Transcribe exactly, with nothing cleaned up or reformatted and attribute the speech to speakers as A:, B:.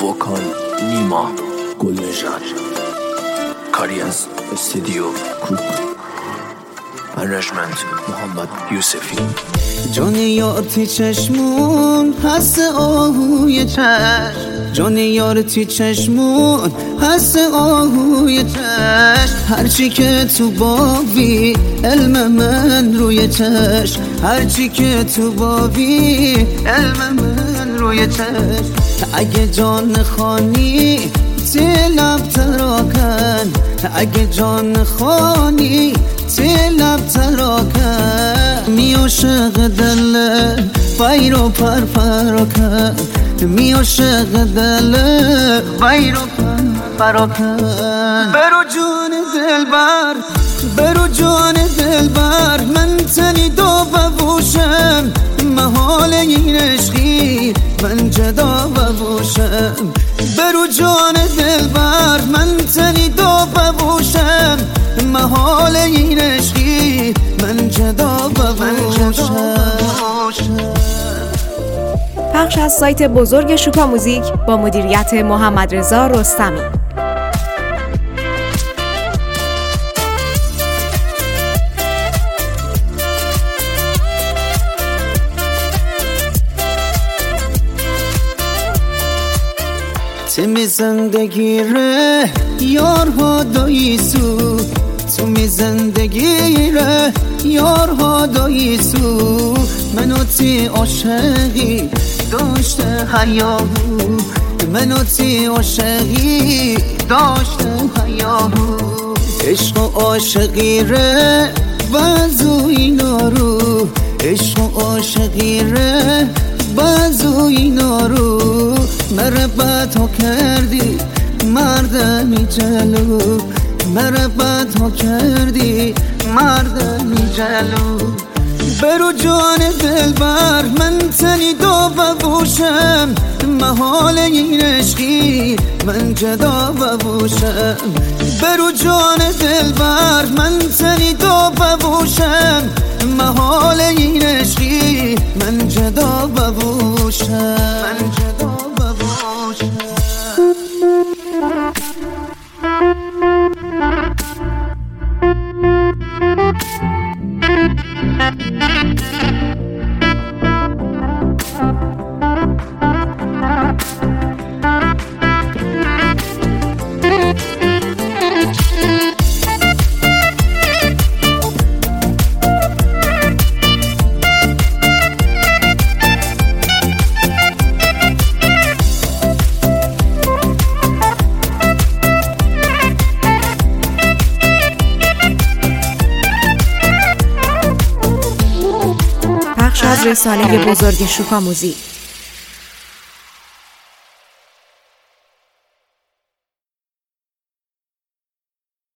A: وکال نیما گلنژاد، کاری از استودیو کوک، منیجمنت محمد یوسفی.
B: جان یار تی چشمون هست آهوی چشم، جان یار تی چشمون هست آهوی چشم. هرچی که تو بابی علم من روی چشم، هرچی که تو بابی علم من روی چشم. اگه جان خانی تی لب تراکن، اگه جان خانی تی لب تراکن. می عاشق دل بایرو پر پراکن، می عاشق دل بایرو پر پراکن. برو جان دلبر، برو جان دلبر، من تنی دو ببوشم محال این عشقی من جدا ببوشم. برو جان دلبر، من تنی دو ببوشم محال این عشقی من جدا ببوشم.
C: پخش از سایت بزرگ شوکا موزیک با مدیریت محمد رضا رستمی.
B: تو می زندگی ره یارها داییسو، تو می زندگی ره یارها داییسو. منو تی عاشقی داشته حیاهو، منو تی عاشقی داشته حیاهو. عشق و عاشقی ره بازو اینا رو، عشق و عاشقی ره بازو اینا رو. مربت ها کردی مردمی جلو، مربت ها کردی مردمی جلو. برو جان دلبر، من تنی دو ببوشم محال این عشقی من جدا ببوشم. برو جان دلبر، من تنی دو ببوشم محال این عشقی من جدا ببوشم، من جدا ببوشم.
C: پخش از رسانه بزرگ شوکا موزیک.